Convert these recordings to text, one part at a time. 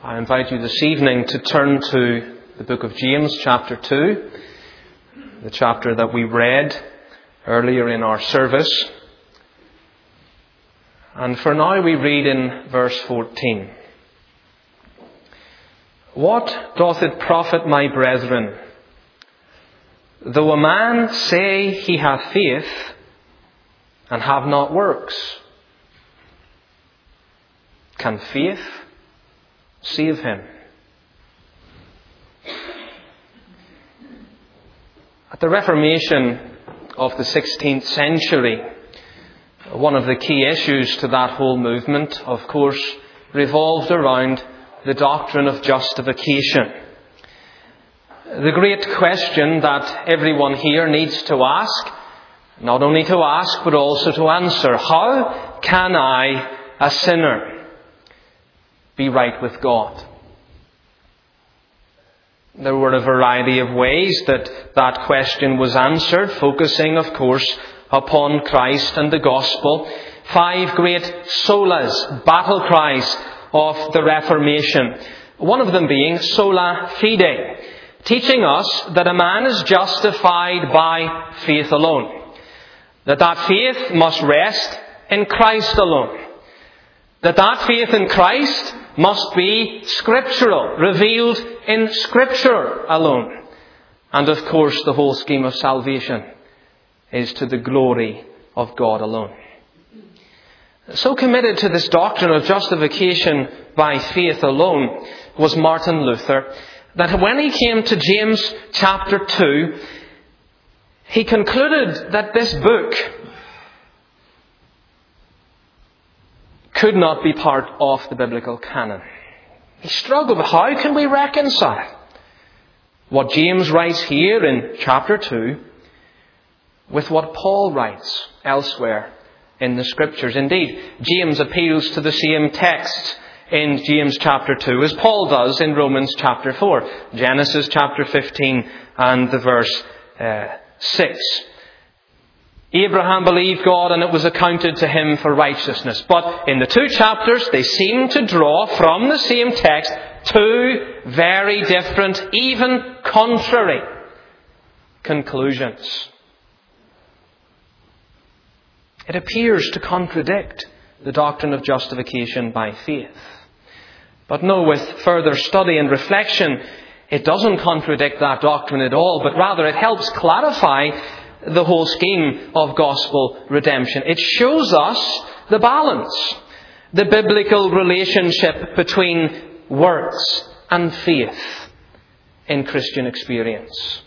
I invite you this evening to turn to the book of James, chapter 2, the chapter that we read earlier in our service. And for now we read in verse 14. What doth it profit, my brethren, though a man say he hath faith and have not works? Can faith save him? At the Reformation of the 16th century, one of the key issues to that whole movement, of course, revolved around the doctrine of justification. The great question that everyone here needs to ask, not only to ask but also to answer: how can I, a sinner, be right with God? There were a variety of ways that question was answered, focusing, of course, upon Christ and the gospel. 5 great solas, battle cries of the Reformation. One of them being sola fide, teaching us that a man is justified by faith alone. That faith must rest in Christ alone. That faith in Christ must be scriptural, revealed in Scripture alone. And of course, the whole scheme of salvation is to the glory of God alone. So committed to this doctrine of justification by faith alone was Martin Luther, that when he came to James chapter 2, he concluded that this book could not be part of the biblical canon. He struggled with how can we reconcile what James writes here in chapter 2 with what Paul writes elsewhere in the Scriptures. Indeed, James appeals to the same text in James chapter 2 as Paul does in Romans chapter 4, Genesis chapter 15 and the verse 6. Abraham believed God and it was accounted to him for righteousness. But in the 2 chapters, they seem to draw from the same text 2 very different, even contrary conclusions. It appears to contradict the doctrine of justification by faith. But no, with further study and reflection, it doesn't contradict that doctrine at all, but rather it helps clarify the whole scheme of gospel redemption. It shows us the balance, the biblical relationship between works and faith in Christian experience.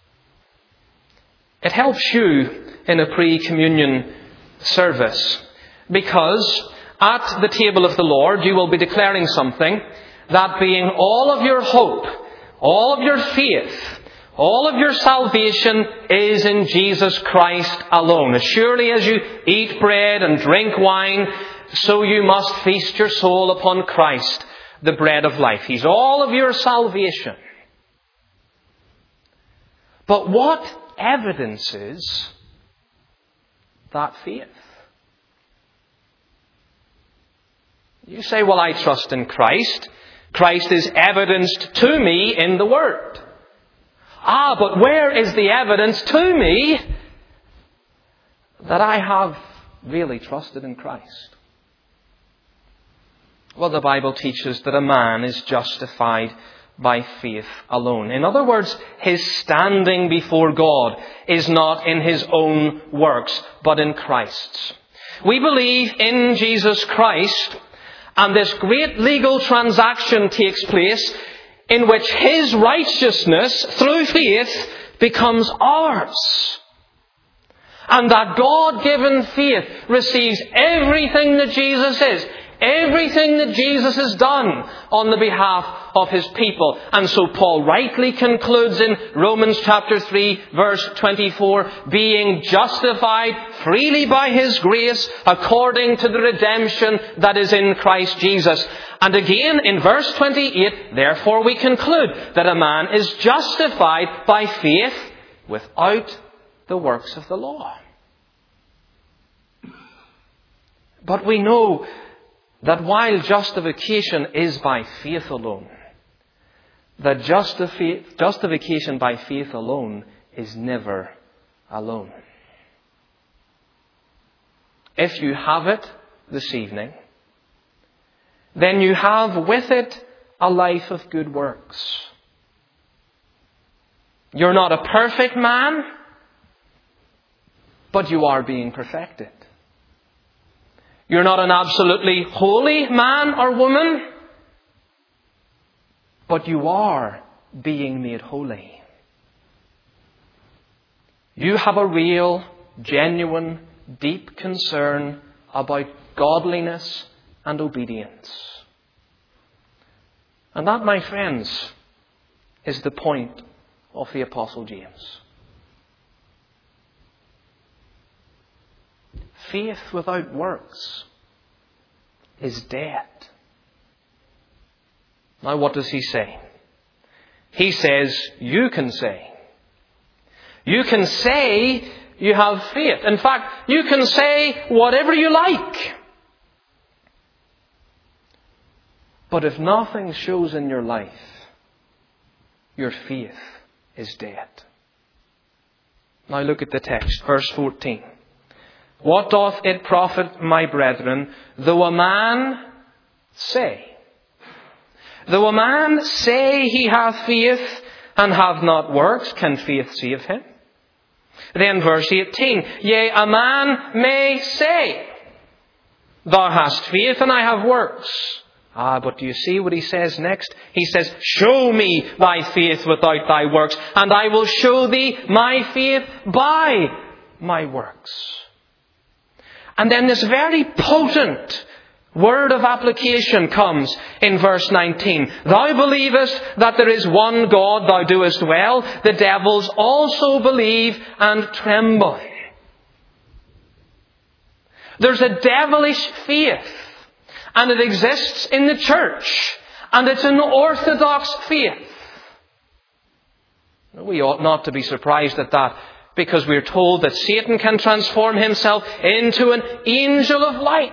It helps you in a pre-communion service because at the table of the Lord you will be declaring something, that being all of your hope, all of your faith, all of your salvation is in Jesus Christ alone. As surely as you eat bread and drink wine, so you must feast your soul upon Christ, the bread of life. He's all of your salvation. But what evidences that faith? You say, well, I trust in Christ. Christ is evidenced to me in the Word. But where is the evidence to me that I have really trusted in Christ? Well, the Bible teaches that a man is justified by faith alone. In other words, his standing before God is not in his own works, but in Christ's. We believe in Jesus Christ, and this great legal transaction takes place in which his righteousness through faith becomes ours. And that God-given faith receives everything that Jesus is, everything that Jesus has done on the behalf of his people. And so Paul rightly concludes in Romans chapter 3, verse 24, being justified freely by his grace according to the redemption that is in Christ Jesus. And again in verse 28, therefore we conclude that a man is justified by faith without the works of the law. But we know that while justification is by faith alone, that justification by faith alone is never alone. If you have it this evening, then you have with it a life of good works. You're not a perfect man, but you are being perfected. You're not an absolutely holy man or woman, but you are being made holy. You have a real, genuine, deep concern about godliness and obedience. And that, my friends, is the point of the Apostle James. Faith without works is dead. Now, what does he say? He says, you can say. You can say you have faith. In fact, you can say whatever you like. But if nothing shows in your life, your faith is dead. Now look at the text, verse 14. What doth it profit, my brethren, though a man say? Though a man say he hath faith and have not works, can faith save him? Then verse 18. Yea, a man may say, thou hast faith and I have works. But do you see what he says next? He says, show me thy faith without thy works, and I will show thee my faith by my works. And then this very potent word of application comes in verse 19. Thou believest that there is one God, thou doest well. The devils also believe and tremble. There's a devilish faith, and it exists in the church, and it's an orthodox faith. We ought not to be surprised at that, because we're told that Satan can transform himself into an angel of light.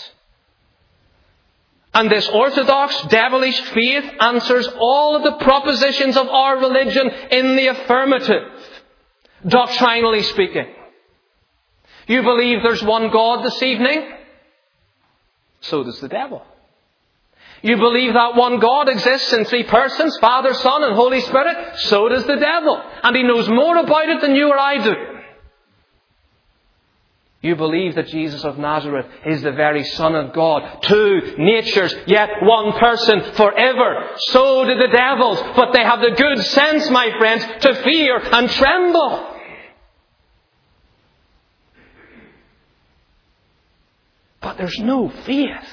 And this orthodox, devilish faith answers all of the propositions of our religion in the affirmative, doctrinally speaking. You believe there's one God this evening? So does the devil. You believe that one God exists in three persons, Father, Son, and Holy Spirit? So does the devil. And he knows more about it than you or I do. You believe that Jesus of Nazareth is the very Son of God. Two natures, yet one person forever. So do the devils. But they have the good sense, my friends, to fear and tremble. But there's no faith.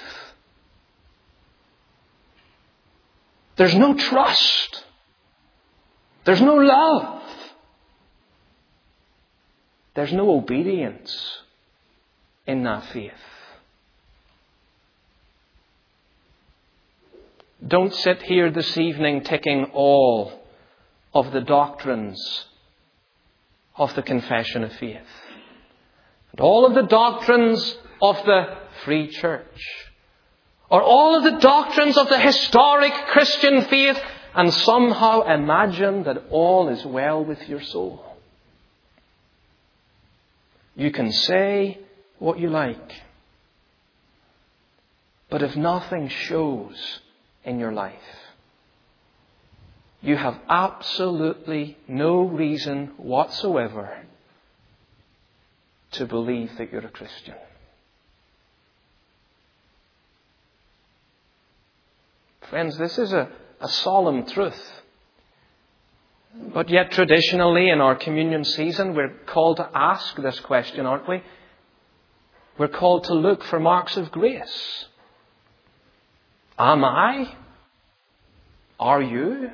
There's no trust. There's no love. There's no obedience in that faith. Don't sit here this evening ticking all of the doctrines of the confession of faith. And all of the doctrines of the free church. Or all of the doctrines of the historic Christian faith, and somehow imagine that all is well with your soul. You can say what you like, but if nothing shows in your life, you have absolutely no reason whatsoever to believe that you're a Christian. Friends, this is a solemn truth. But yet traditionally in our communion season, we're called to ask this question, aren't we? We're called to look for marks of grace. Am I? Are you?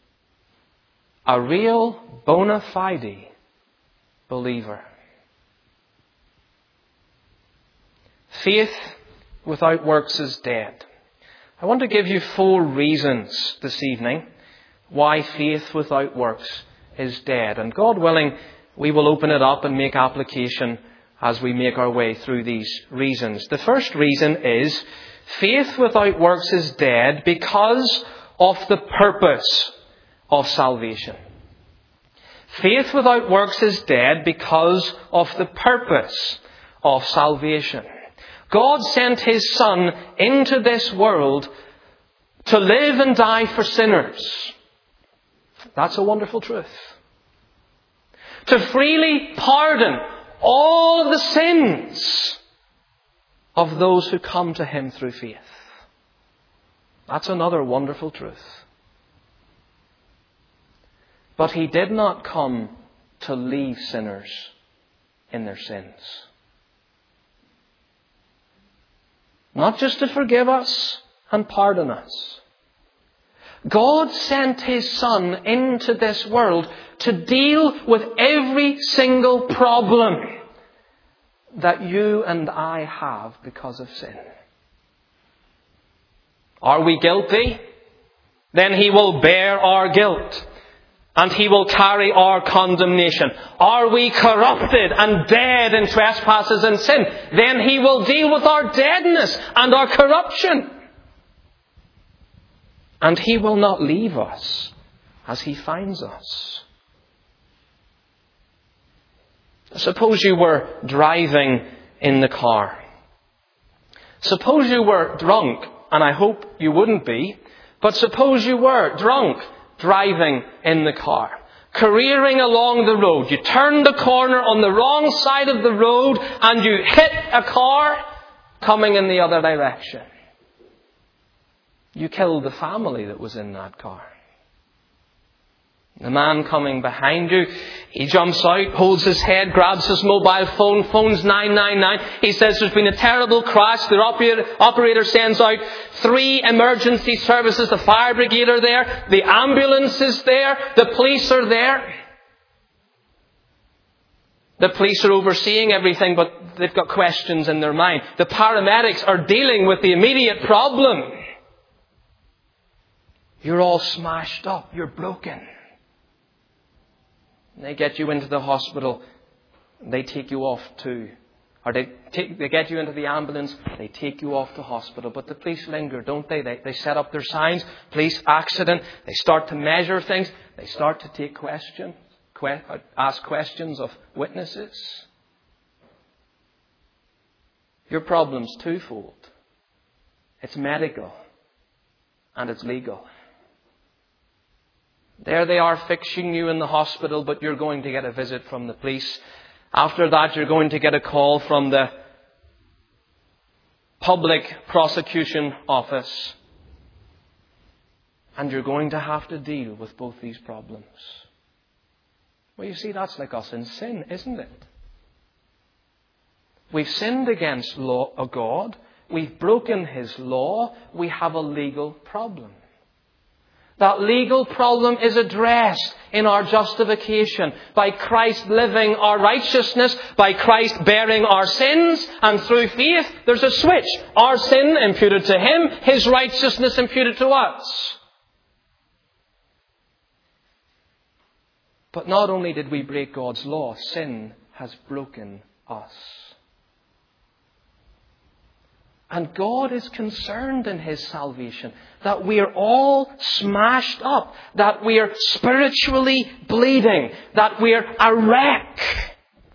A real bona fide believer? Faith without works is dead. I want to give you 4 reasons this evening why faith without works is dead. And God willing, we will open it up and make application as we make our way through these reasons. The first reason is Faith without works is dead because of the purpose of salvation. Faith without works is dead because of the purpose of salvation. God sent His Son into this world to live and die for sinners. That's a wonderful truth. To freely pardon all of the sins of those who come to Him through faith. That's another wonderful truth. But He did not come to leave sinners in their sins. Not just to forgive us and pardon us. God sent His Son into this world to deal with every single problem that you and I have because of sin. Are we guilty? Then He will bear our guilt and He will carry our condemnation. Are we corrupted and dead in trespasses and sin? Then He will deal with our deadness and our corruption. And He will not leave us as He finds us. Suppose you were driving in the car. Suppose you were drunk, and I hope you wouldn't be, but suppose you were drunk driving in the car, careering along the road. You turned the corner on the wrong side of the road and you hit a car coming in the other direction. You killed the family that was in that car. The man coming behind you, he jumps out, holds his head, grabs his mobile phone, phones 999. He says there's been a terrible crash. The operator sends out 3 emergency services. The fire brigade are there. The ambulance is there. The police are there. The police are overseeing everything, but they've got questions in their mind. The paramedics are dealing with the immediate problem. You're all smashed up. You're broken. They get you into the hospital. They take you off too. Or they get you into the ambulance. They take you off to hospital. But the police linger, don't they? They set up their signs. Police accident. They start to measure things. They start to take questions. Ask questions of witnesses. Your problem's twofold. It's medical and it's legal. There they are fixing you in the hospital, but you're going to get a visit from the police. After that, you're going to get a call from the public prosecution office. And you're going to have to deal with both these problems. Well, you see, that's like us in sin, isn't it? We've sinned against God. We've broken His law. We have a legal problem. That legal problem is addressed in our justification by Christ living our righteousness, by Christ bearing our sins, and through faith there's a switch. Our sin imputed to Him, His righteousness imputed to us. But not only did we break God's law, sin has broken us. And God is concerned in His salvation that we are all smashed up, that we are spiritually bleeding, that we are a wreck.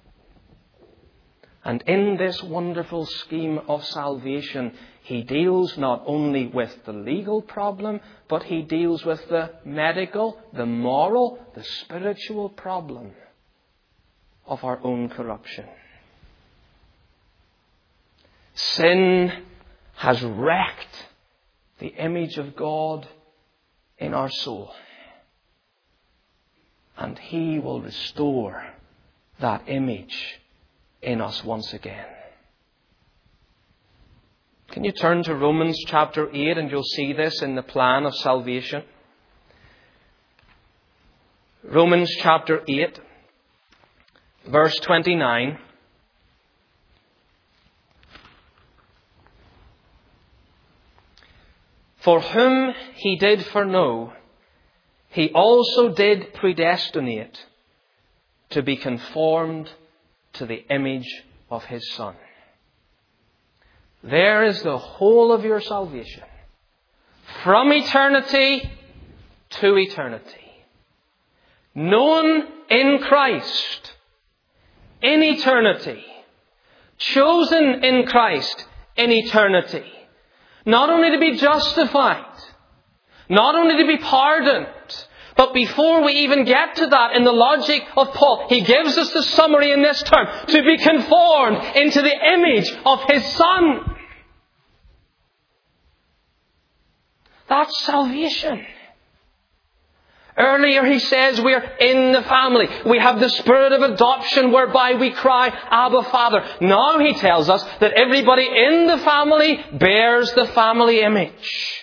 And in this wonderful scheme of salvation, He deals not only with the legal problem, but He deals with the medical, the moral, the spiritual problem of our own corruption. Sin has wrecked the image of God in our soul. And He will restore that image in us once again. Can you turn to Romans chapter 8 and you'll see this in the plan of salvation? Romans chapter 8, verse 29. For whom He did foreknow, He also did predestinate to be conformed to the image of His Son, there is the whole of your salvation. From eternity to eternity. Known in Christ in eternity. Chosen in Christ in eternity. Not only to be justified, not only to be pardoned, but before we even get to that, in the logic of Paul, he gives us the summary in this term: to be conformed into the image of His Son. That's salvation. Earlier he says we're in the family. We have the spirit of adoption whereby we cry, Abba, Father. Now he tells us that everybody in the family bears the family image.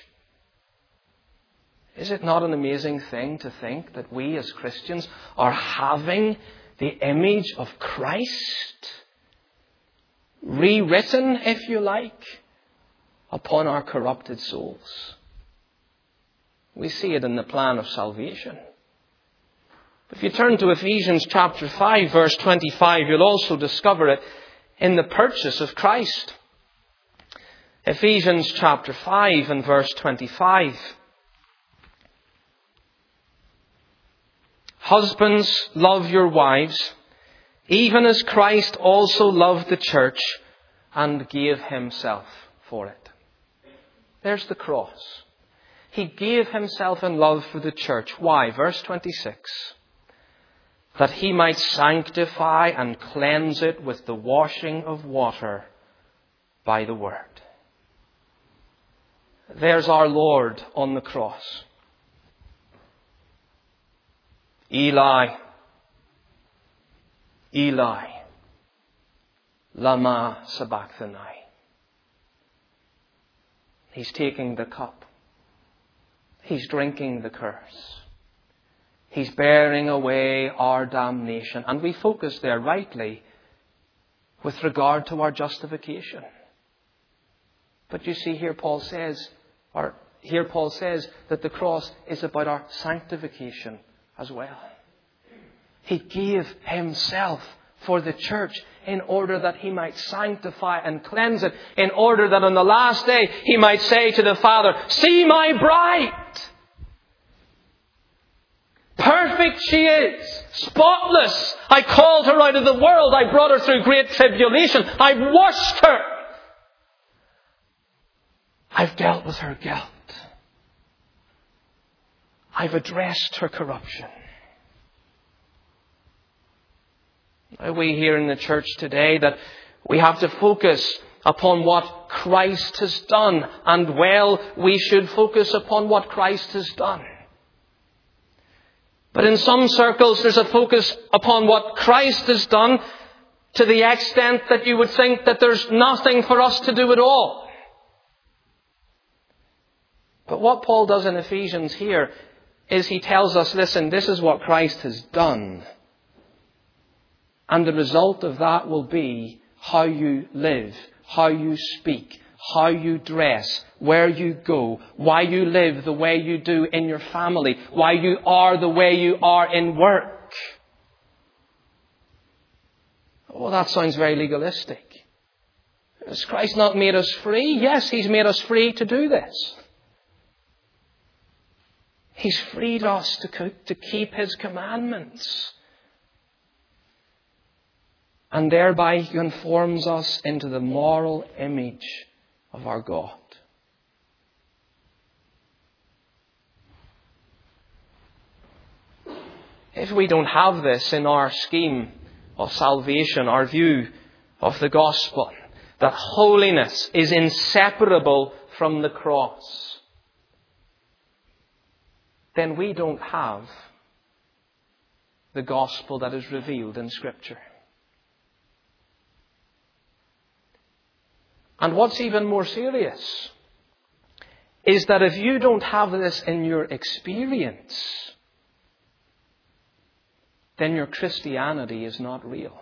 Is it not an amazing thing to think that we as Christians are having the image of Christ rewritten, if you like, upon our corrupted souls? We see it in the plan of salvation. If you turn to Ephesians chapter 5, verse 25, you'll also discover it in the purchase of Christ. Ephesians chapter 5 and verse 25. Husbands, love your wives, even as Christ also loved the church and gave Himself for it. There's the cross. He gave Himself in love for the church. Why? Verse 26. That He might sanctify and cleanse it with the washing of water by the Word. There's our Lord on the cross. Eli, Eli, lama sabachthani. He's taking the cup. He's drinking the curse. He's bearing away our damnation. And we focus there rightly with regard to our justification. But you see, here Paul says that the cross is about our sanctification as well. He gave Himself for the church in order that He might sanctify and cleanse it, in order that on the last day He might say to the Father, see my bride! Perfect she is, spotless. I called her out of the world. I brought her through great tribulation. I've washed her. I've dealt with her guilt. I've addressed her corruption. We hear in the church today that we have to focus upon what Christ has done. And well, we should focus upon what Christ has done. But in some circles there's a focus upon what Christ has done to the extent that you would think that there's nothing for us to do at all. But what Paul does in Ephesians here is he tells us, listen, this is what Christ has done. And the result of that will be how you live, how you speak, how you dress, where you go, why you live the way you do in your family, why you are the way you are in work. Oh, that sounds very legalistic. Has Christ not made us free? Yes, He's made us free to do this. He's freed us to keep His commandments. And thereby He conforms us into the moral image of our God. If we don't have this in our scheme of salvation, our view of the gospel, that holiness is inseparable from the cross, then we don't have the gospel that is revealed in Scripture. And what's even more serious is that if you don't have this in your experience, then your Christianity is not real.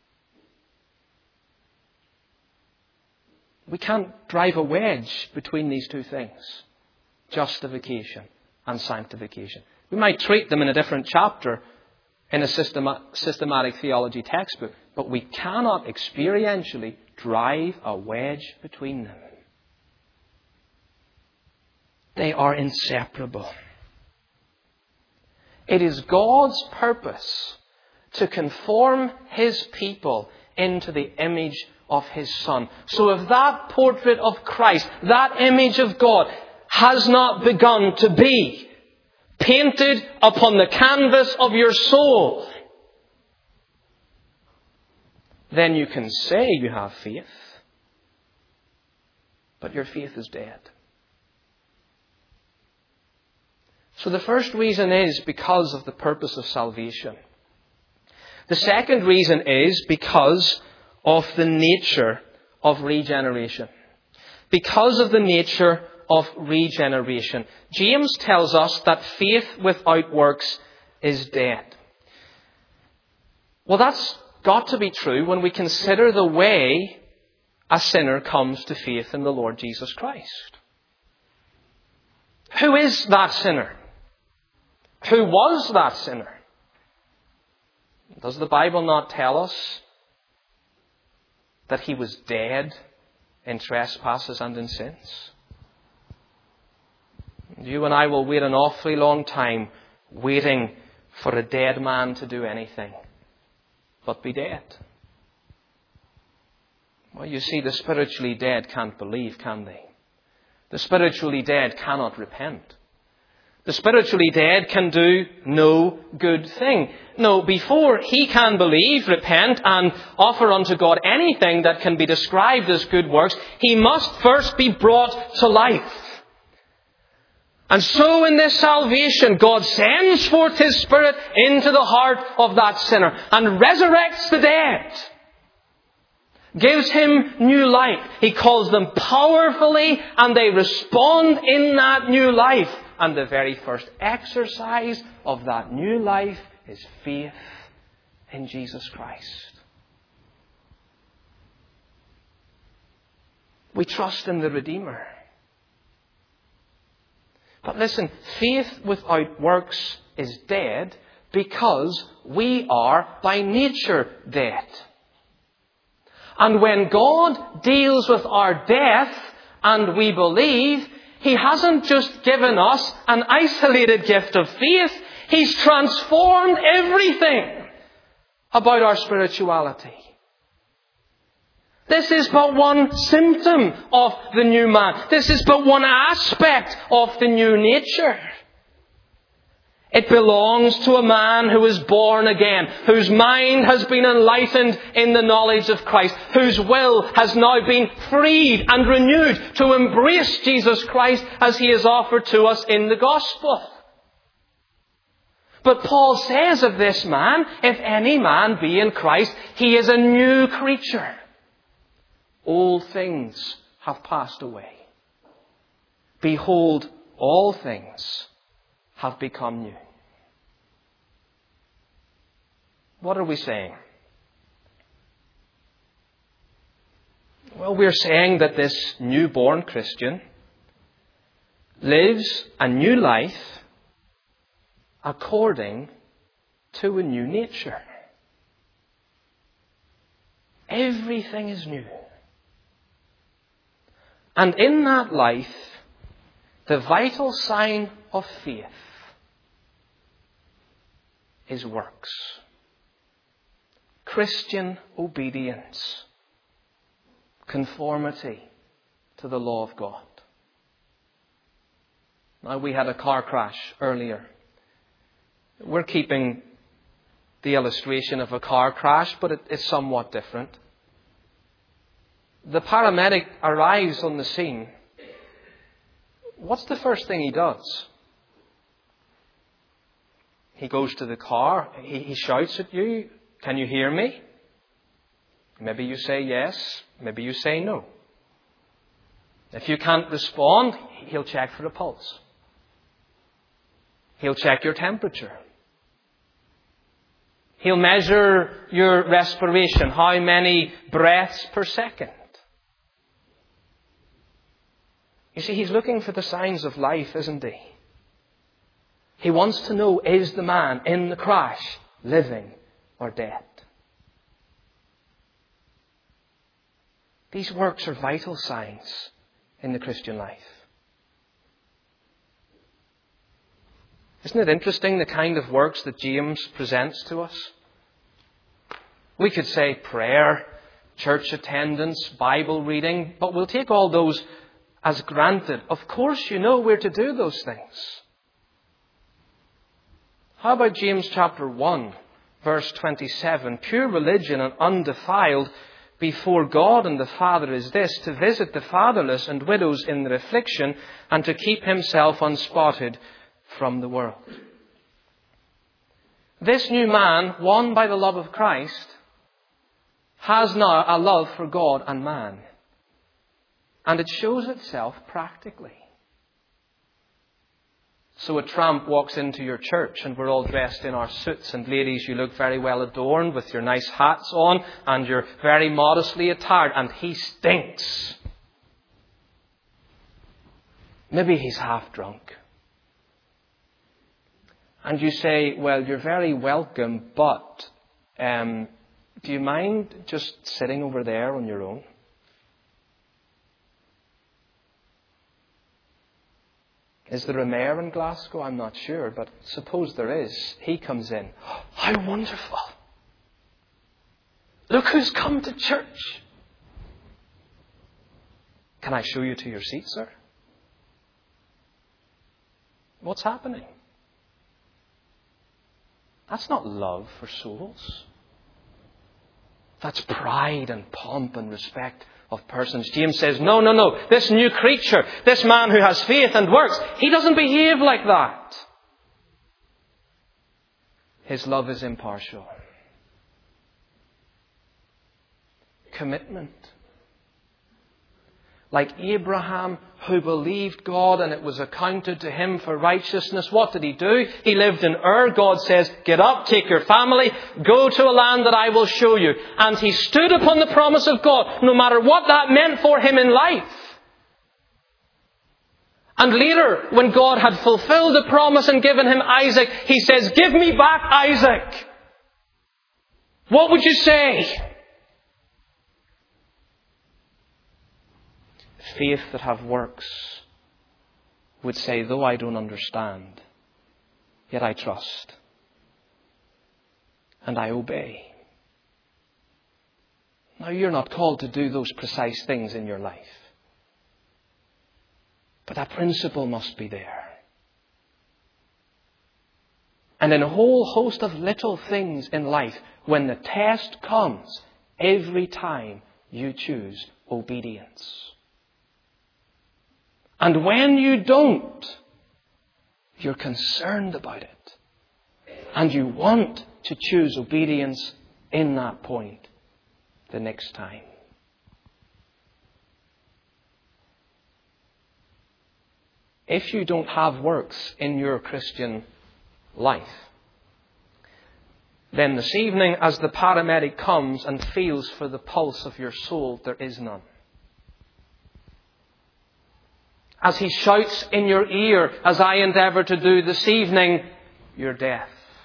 We can't drive a wedge between these two things, justification and sanctification. We might treat them in a different chapter in a systematic theology textbook, but we cannot experientially drive a wedge between them. They are inseparable. It is God's purpose to conform His people into the image of His Son. So if that portrait of Christ, that image of God, has not begun to be painted upon the canvas of your soul, then you can say you have faith, but your faith is dead. So the first reason is because of the purpose of salvation. The second reason is because of the nature of regeneration. Because of the nature of regeneration. James tells us that faith without works is dead. Well, that's got to be true when we consider the way a sinner comes to faith in the Lord Jesus Christ. Who is that sinner? Who was that sinner? Does the Bible not tell us that he was dead in trespasses and in sins? You and I will wait an awfully long time waiting for a dead man to do anything but be dead. Well, you see, the spiritually dead can't believe, can they? The spiritually dead cannot repent. The spiritually dead can do no good thing. No, before he can believe, repent, and offer unto God anything that can be described as good works, he must first be brought to life. And so in this salvation, God sends forth His Spirit into the heart of that sinner and resurrects the dead. Gives him new life. He calls them powerfully and they respond in that new life. And the very first exercise of that new life is faith in Jesus Christ. We trust in the Redeemer. But listen, faith without works is dead because we are by nature dead. And when God deals with our death and we believe, He hasn't just given us an isolated gift of faith. He's transformed everything about our spirituality. This is but one symptom of the new man. This is but one aspect of the new nature. It belongs to a man who is born again, whose mind has been enlightened in the knowledge of Christ, whose will has now been freed and renewed to embrace Jesus Christ as He is offered to us in the gospel. But Paul says of this man, if any man be in Christ, he is a new creature. Old things have passed away. Behold, all things have become new. What are we saying? Well, we're saying that this newborn Christian lives a new life according to a new nature. Everything is new. And in that life, the vital sign of faith is works. Christian obedience. Conformity to the law of God. Now, we had a car crash earlier. We're keeping the illustration of a car crash, but it's somewhat different. The paramedic arrives on the scene. What's the first thing he does? He goes to the car. He shouts at you, "Can you hear me?" Maybe you say yes. Maybe you say no. If you can't respond, he'll check for a pulse. He'll check your temperature. He'll measure your respiration, how many breaths per second. You see, he's looking for the signs of life, isn't he? He wants to know, is the man in the crash living or dead. These works are vital signs in the Christian life. Isn't it interesting the kind of works that James presents to us? We could say prayer, church attendance, Bible reading, but we'll take all those as granted. Of course you know we're to do those things. How about James chapter 1, verse 27? Pure religion and undefiled before God and the Father is this, to visit the fatherless and widows in their affliction and to keep himself unspotted from the world. This new man, won by the love of Christ, has now a love for God and man. And it shows itself practically. So a tramp walks into your church and we're all dressed in our suits, and ladies, you look very well adorned with your nice hats on and you're very modestly attired, and he stinks. Maybe he's half drunk. And you say, well, you're very welcome, but do you mind just sitting over there on your own? Is there a mayor in Glasgow? I'm not sure, but suppose there is. He comes in. Oh, how wonderful. Look who's come to church. Can I show you to your seat, sir? What's happening? That's not love for souls. That's pride and pomp and respect of persons. James says, no. This new creature, this man who has faith and works, he doesn't behave like that. His love is impartial. Commitment. Like Abraham, who believed God and it was accounted to him for righteousness. What did he do? He lived in Ur. God says, get up, take your family, go to a land that I will show you. And he stood upon the promise of God, no matter what that meant for him in life. And later, when God had fulfilled the promise and given him Isaac, he says, give me back Isaac. What would you say? Faith that have works would say, though I don't understand, yet I trust and I obey. Now, you're not called to do those precise things in your life, but that principle must be there. And in a whole host of little things in life, when the test comes, every time you choose obedience. And when you don't, you're concerned about it. And you want to choose obedience in that point the next time. If you don't have works in your Christian life, then this evening as the paramedic comes and feels for the pulse of your soul, there is none. As he shouts in your ear, as I endeavour to do this evening, you're deaf.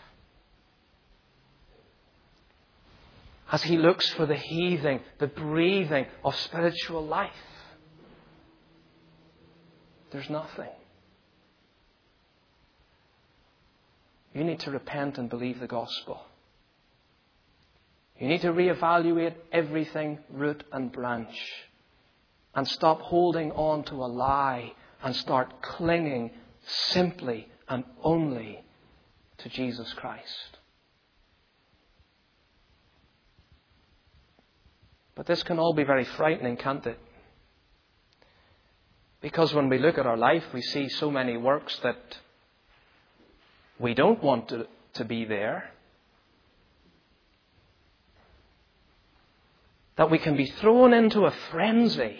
As he looks for the heaving, the breathing of spiritual life, there's nothing. You need to repent and believe the gospel. You need to reevaluate everything, root and branch. And stop holding on to a lie and start clinging simply and only to Jesus Christ. But this can all be very frightening, can't it? Because when we look at our life, we see so many works that we don't want to be there. That we can be thrown into a frenzy.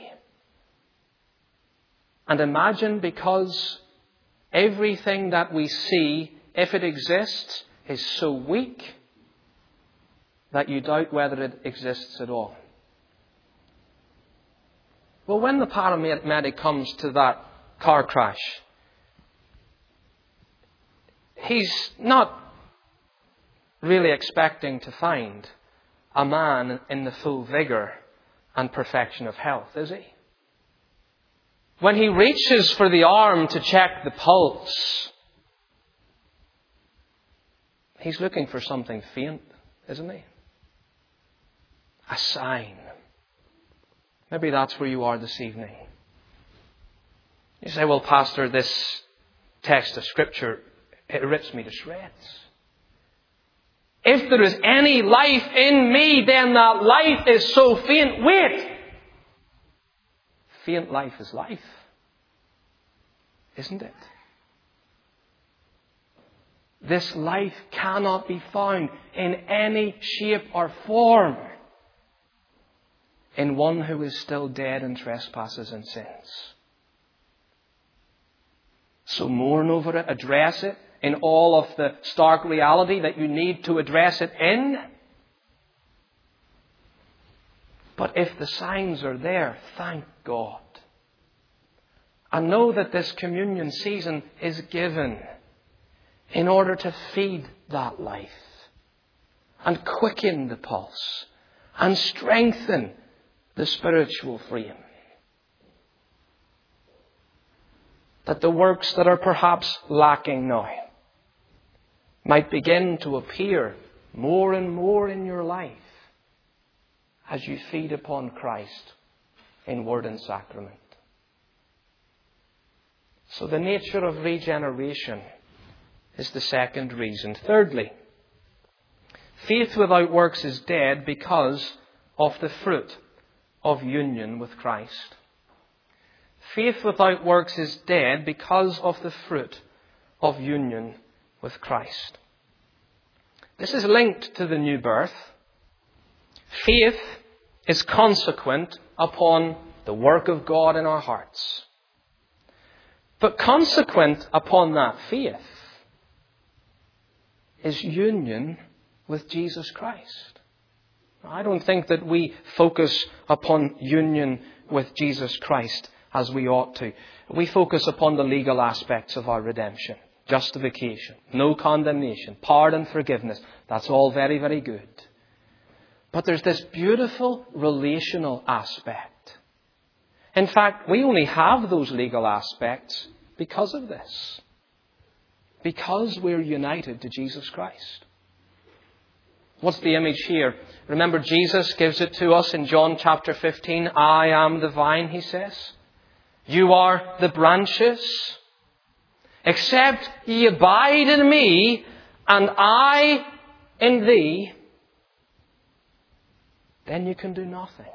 And imagine, because everything that we see, if it exists, is so weak that you doubt whether it exists at all. Well, when the paramedic comes to that car crash, he's not really expecting to find a man in the full vigour and perfection of health, is he? When he reaches for the arm to check the pulse, he's looking for something faint, isn't he? A sign. Maybe that's where you are this evening. You say, well, Pastor, this text of Scripture, it rips me to shreds. If there is any life in me, then that life is so faint. Wait! Faint life is life. Isn't it? This life cannot be found in any shape or form in one who is still dead in trespasses and sins. So mourn over it, address it in all of the stark reality that you need to address it in. But if the signs are there, thank God. And know that this communion season is given in order to feed that life and quicken the pulse and strengthen the spiritual frame. That the works that are perhaps lacking now might begin to appear more and more in your life as you feed upon Christ in word and sacrament. So the nature of regeneration is the second reason. Thirdly, faith without works is dead because of the fruit of union with Christ. Faith without works is dead because of the fruit of union with Christ. This is linked to the new birth. Faith is consequent upon the work of God in our hearts. But consequent upon that faith is union with Jesus Christ. I don't think that we focus upon union with Jesus Christ as we ought to. We focus upon the legal aspects of our redemption. Justification, no condemnation, pardon, forgiveness. That's all very, very good. But there's this beautiful relational aspect. In fact, we only have those legal aspects because of this. Because we're united to Jesus Christ. What's the image here? Remember, Jesus gives it to us in John chapter 15. I am the vine, he says. You are the branches. Except ye abide in me, and I in thee, then you can do nothing.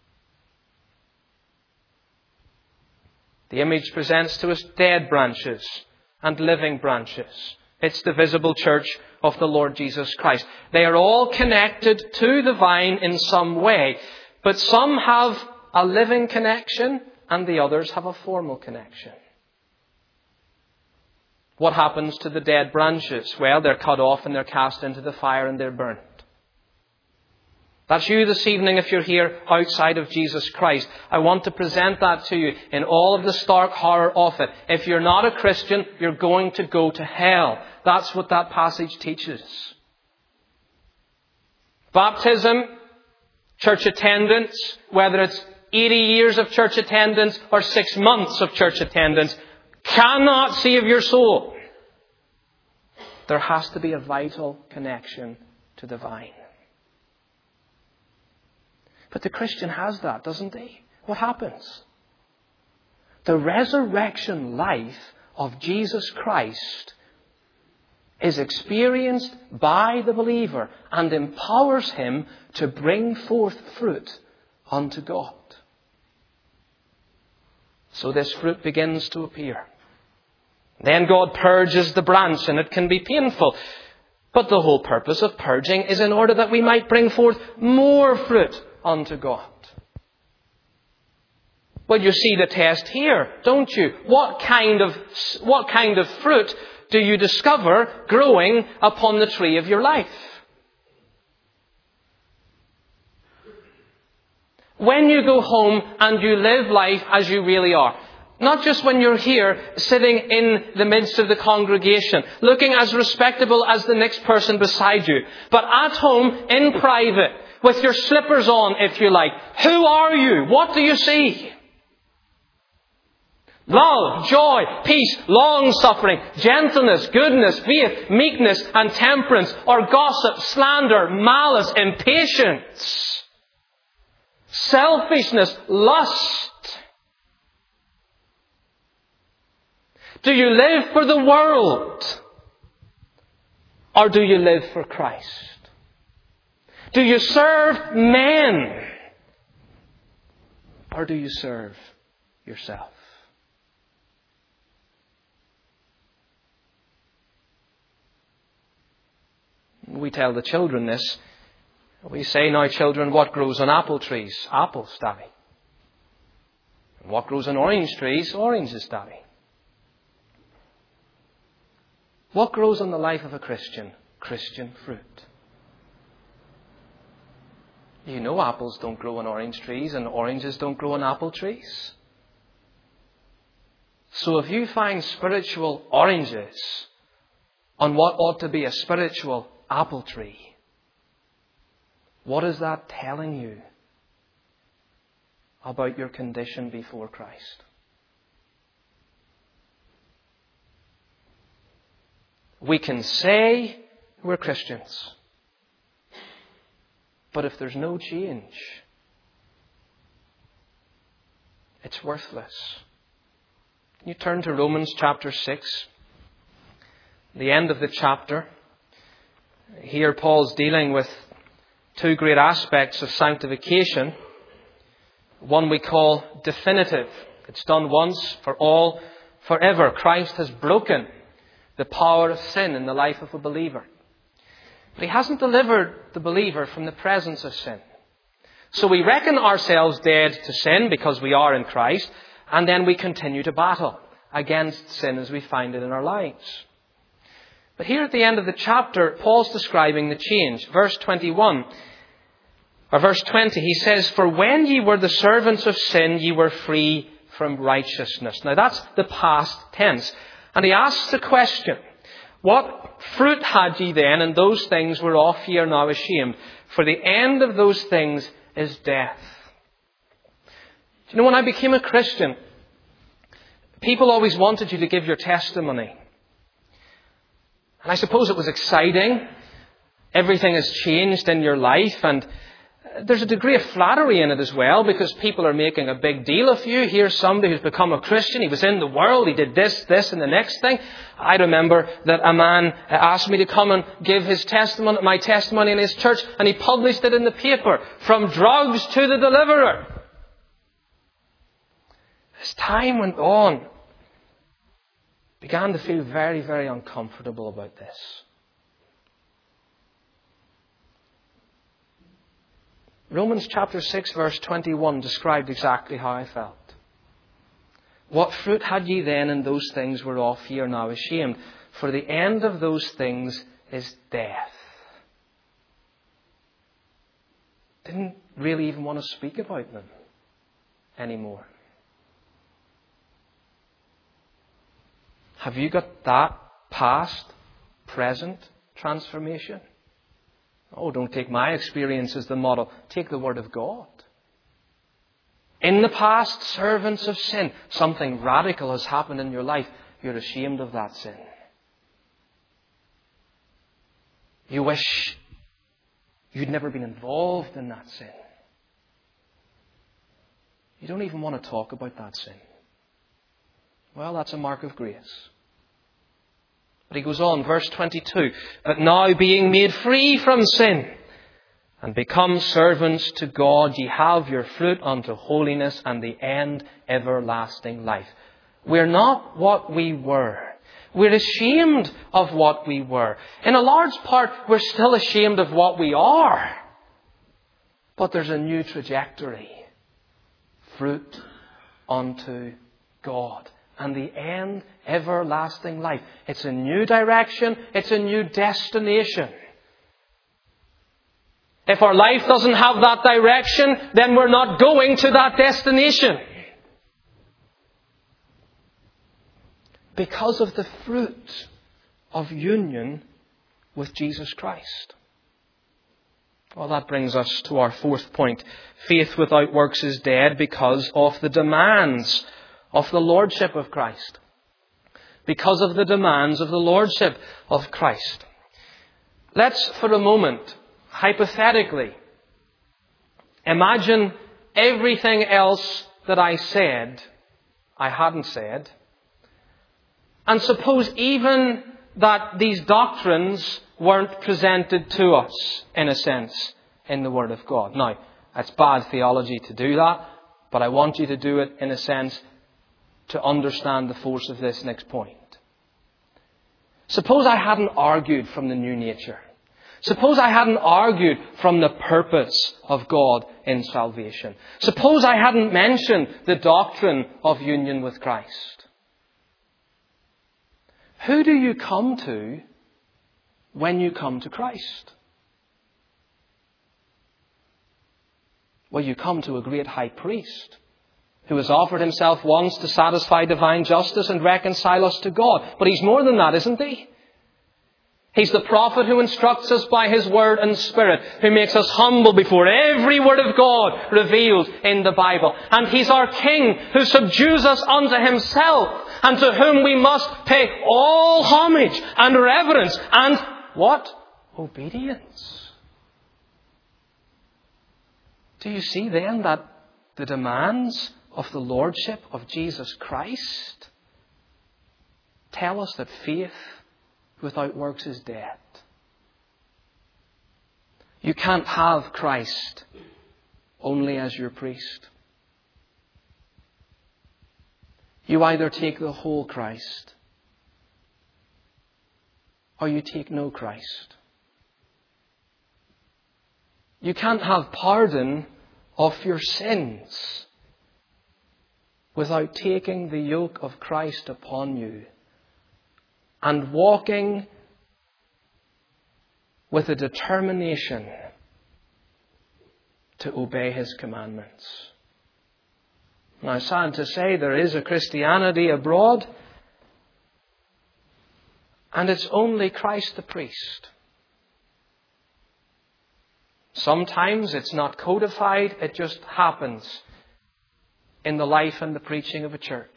The image presents to us dead branches and living branches. It's the visible church of the Lord Jesus Christ. They are all connected to the vine in some way, but some have a living connection and the others have a formal connection. What happens to the dead branches? Well, they're cut off and they're cast into the fire and they're burnt. That's you this evening if you're here outside of Jesus Christ. I want to present that to you in all of the stark horror of it. If you're not a Christian, you're going to go to hell. That's what that passage teaches. Baptism, church attendance, whether it's 80 years of church attendance or 6 months of church attendance, cannot save your soul. There has to be a vital connection to the vine. But the Christian has that, doesn't he? What happens? The resurrection life of Jesus Christ is experienced by the believer and empowers him to bring forth fruit unto God. So this fruit begins to appear. Then God purges the branch, and it can be painful. But the whole purpose of purging is in order that we might bring forth more fruit unto God. Well, you see the test here, don't you? What kind of fruit do you discover growing upon the tree of your life? When you go home and you live life as you really are, Not just when you're here, sitting in the midst of the congregation, looking as respectable as the next person beside you, but at home, in private, with your slippers on, if you like. Who are you? What do you see? Love, joy, peace, long-suffering, gentleness, goodness, faith, meekness, and temperance, or gossip, slander, malice, impatience, selfishness, lust. Do you live for the world? Or do you live for Christ? Do you serve men? Or do you serve yourself? We tell the children this. We say, now children, what grows on apple trees? Apples, Daddy. And what grows on orange trees? Oranges, Daddy. What grows on the life of a Christian? Christian fruit. You know apples don't grow on orange trees and oranges don't grow on apple trees. So if you find spiritual oranges on what ought to be a spiritual apple tree, what is that telling you about your condition before Christ? We can say we're Christians, but if there's no change, it's worthless. You turn to Romans chapter 6, the end of the chapter. Here Paul's dealing with two great aspects of sanctification. One we call definitive. It's done once for all, forever. Christ has broken the power of sin in the life of a believer. But He hasn't delivered the believer from the presence of sin. So we reckon ourselves dead to sin because we are in Christ, and then we continue to battle against sin as we find it in our lives. But here at the end of the chapter, Paul's describing the change. Verse 21, or verse 20, he says, "For when ye were the servants of sin, ye were free from righteousness." Now that's the past tense. And he asks the question, what fruit had ye then, and those things whereof ye are now ashamed? For the end of those things is death. Do you know, when I became a Christian, people always wanted you to give your testimony. And I suppose it was exciting. Everything has changed in your life, and there's a degree of flattery in it as well, because people are making a big deal of you. Here's somebody who's become a Christian. He was in the world. He did this, and the next thing. I remember that a man asked me to come and give my testimony in his church, and he published it in the paper. From drugs to the deliverer. As time went on, I began to feel very, very uncomfortable about this. Romans chapter 6 verse 21 described exactly how I felt. What fruit had ye then in those things whereof ye are now ashamed? For the end of those things is death. Didn't really even want to speak about them anymore. Have you got that past, present transformation? Oh, don't take my experience as the model. Take the Word of God. In the past, servants of sin, something radical has happened in your life. You're ashamed of that sin. You wish you'd never been involved in that sin. You don't even want to talk about that sin. Well, that's a mark of grace. But he goes on, verse 22, "But now being made free from sin, and become servants to God, ye have your fruit unto holiness, and the end everlasting life." We're not what we were. We're ashamed of what we were. In a large part, we're still ashamed of what we are. But there's a new trajectory. Fruit unto God. And the end, everlasting life. It's a new direction. It's a new destination. If our life doesn't have that direction, then we're not going to that destination. Because of the fruit of union with Jesus Christ. Well, that brings us to our fourth point. Faith without works is dead because of the demands of the Lordship of Christ. Because of the demands of the Lordship of Christ. Let's, for a moment, hypothetically, imagine everything else that I said, I hadn't said. And suppose even that these doctrines weren't presented to us, in a sense, in the Word of God. Now, it's bad theology to do that, but I want you to do it, in a sense, to understand the force of this next point. Suppose I hadn't argued from the new nature. Suppose I hadn't argued from the purpose of God in salvation. Suppose I hadn't mentioned the doctrine of union with Christ. Who do you come to when you come to Christ? Well, you come to a great high priest who has offered himself once to satisfy divine justice and reconcile us to God. But he's more than that, isn't he? He's the prophet who instructs us by his word and spirit, who makes us humble before every word of God revealed in the Bible. And he's our king who subdues us unto himself, and to whom we must pay all homage and reverence and what? Obedience. Do you see then that the demands of the Lordship of Jesus Christ tell us that faith without works is dead? You can't have Christ only as your priest. You either take the whole Christ or you take no Christ. You can't have pardon of your sins without taking the yoke of Christ upon you and walking with a determination to obey his commandments. Now, sad to say, there is a Christianity abroad, and it's only Christ the priest. Sometimes it's not codified, it just happens in the life and the preaching of a church.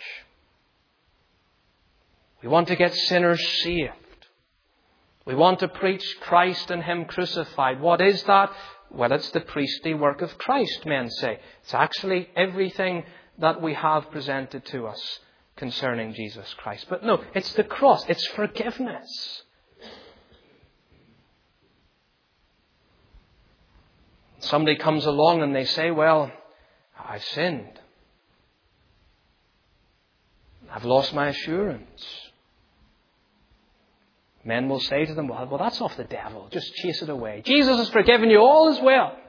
We want to get sinners saved. We want to preach Christ and him crucified. What is that? Well, it's the priestly work of Christ, men say. It's actually everything that we have presented to us concerning Jesus Christ. But no, it's the cross. It's forgiveness. Somebody comes along and they say, well, I've sinned. I've lost my assurance. Men will say to them, well, that's off the devil. Just chase it away. Jesus has forgiven you. All is well.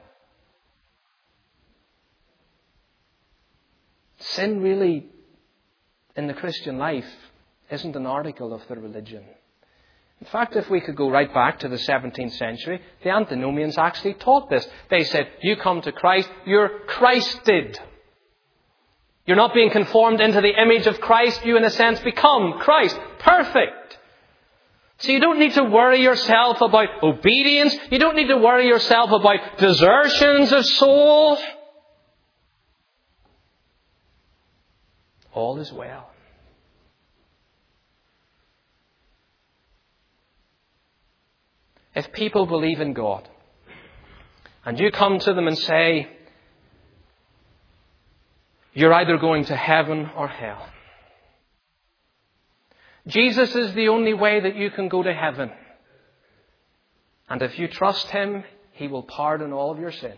Sin really, in the Christian life, isn't an article of the religion. In fact, if we could go right back to the 17th century, the antinomians actually taught this. They said, you come to Christ, you're Christed. You're not being conformed into the image of Christ. You, in a sense, become Christ. Perfect. So you don't need to worry yourself about obedience. You don't need to worry yourself about desertions of soul. All is well. If people believe in God, and you come to them and say, you're either going to heaven or hell. Jesus is the only way that you can go to heaven. And if you trust him, he will pardon all of your sins.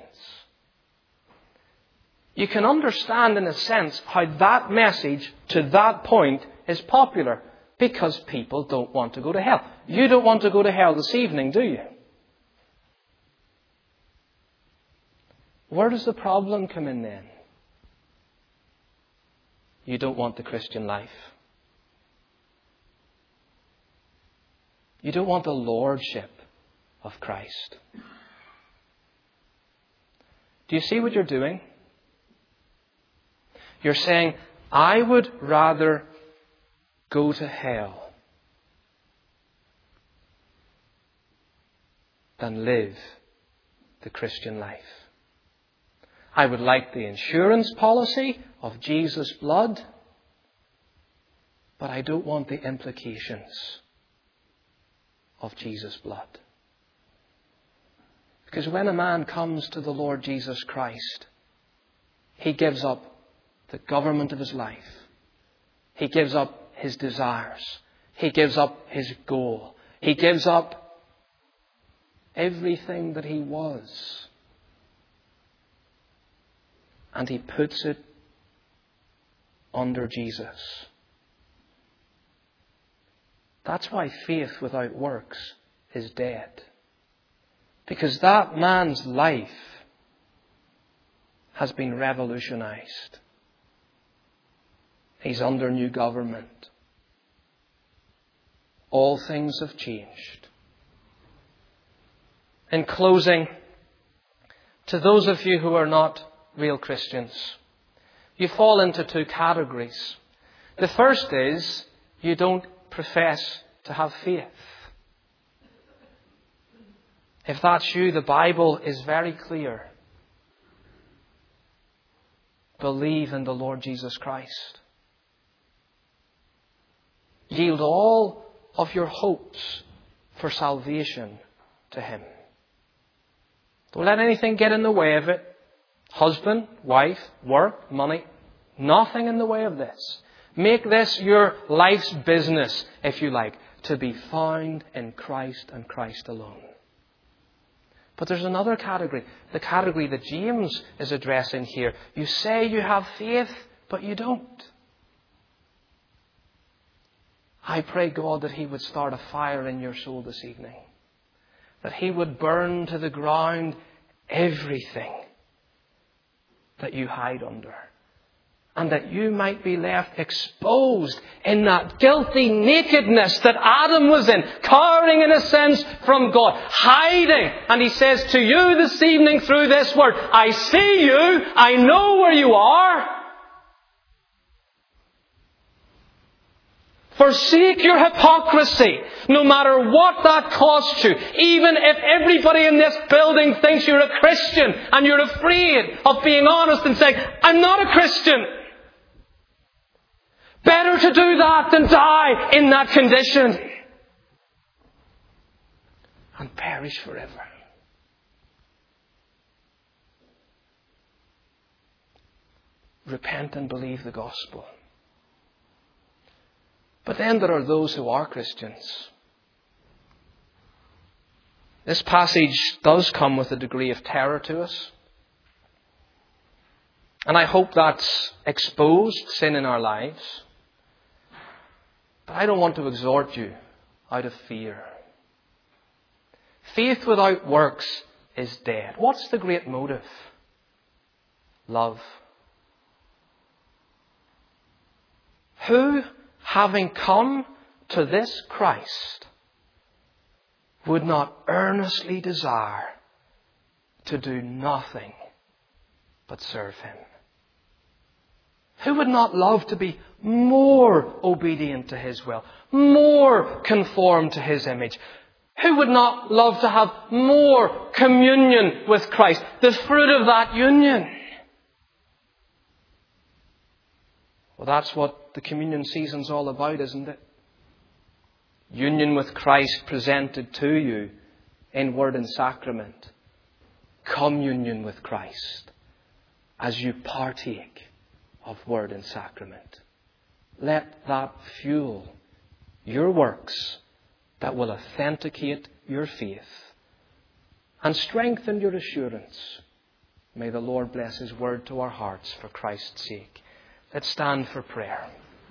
You can understand, in a sense, how that message to that point is popular. Because people don't want to go to hell. You don't want to go to hell this evening, do you? Where does the problem come in then? You don't want the Christian life. You don't want the lordship of Christ. Do you see what you're doing? You're saying, I would rather go to hell than live the Christian life. I would like the insurance policy of Jesus' blood, but I don't want the implications of Jesus' blood. Because when a man comes to the Lord Jesus Christ, he gives up the government of his life. He gives up his desires. He gives up his goal. He gives up everything that he was. And he puts it under Jesus. That's why faith without works is dead. Because that man's life has been revolutionized. He's under new government. All things have changed. In closing, to those of you who are not real Christians, you fall into two categories. The first is you don't profess to have faith. If that's you, the Bible is very clear. Believe in the Lord Jesus Christ. Yield all of your hopes for salvation to Him. Don't let anything get in the way of it. Husband, wife, work, money. Nothing in the way of this. Make this your life's business, if you like, to be found in Christ and Christ alone. But there's another category, the category that James is addressing here. You say you have faith, but you don't. I pray, God, that He would start a fire in your soul this evening. That He would burn to the ground everything that you hide under. And that you might be left exposed in that guilty nakedness that Adam was in, cowering in a sense from God, hiding. And He says to you this evening through this word, I see you, I know where you are. Forsake your hypocrisy, no matter what that costs you. Even if everybody in this building thinks you're a Christian and you're afraid of being honest and saying, I'm not a Christian. Better to do that than die in that condition and perish forever. Repent and believe the gospel. But then there are those who are Christians. This passage does come with a degree of terror to us. And I hope that's exposed sin in our lives. But I don't want to exhort you out of fear. Faith without works is dead. What's the great motive? Love. Who, having come to this Christ, would not earnestly desire to do nothing but serve Him? Who would not love to be more obedient to His will, more conformed to His image? Who would not love to have more communion with Christ, the fruit of that union? Well, that's what the communion season's all about, isn't it? Union with Christ presented to you in word and sacrament. Communion with Christ as you partake of word and sacrament. Let that fuel your works that will authenticate your faith and strengthen your assurance. May the Lord bless His word to our hearts for Christ's sake. Let's stand for prayer.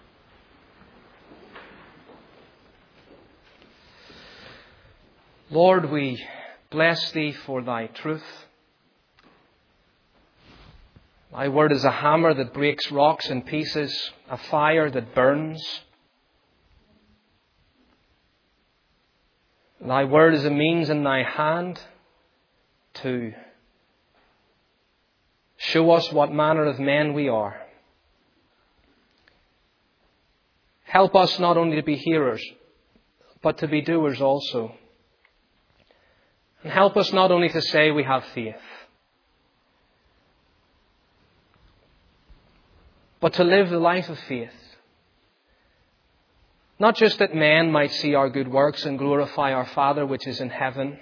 Lord, we bless Thee for Thy truth. Thy word is a hammer that breaks rocks in pieces, a fire that burns. Thy word is a means in Thy hand to show us what manner of men we are. Help us not only to be hearers, but to be doers also. And help us not only to say we have faith, but to live the life of faith. Not just that men might see our good works and glorify our Father which is in heaven,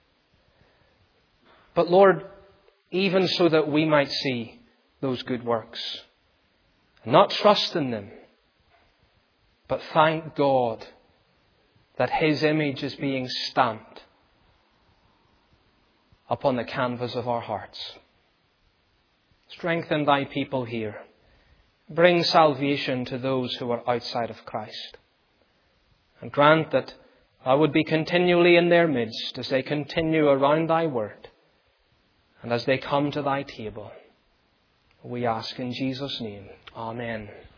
but Lord, even so that we might see those good works, not trust in them, but thank God that His image is being stamped upon the canvas of our hearts. Strengthen Thy people here. Bring salvation to those who are outside of Christ. And grant that Thou would be continually in their midst as they continue around Thy word and as they come to Thy table. We ask in Jesus' name. Amen.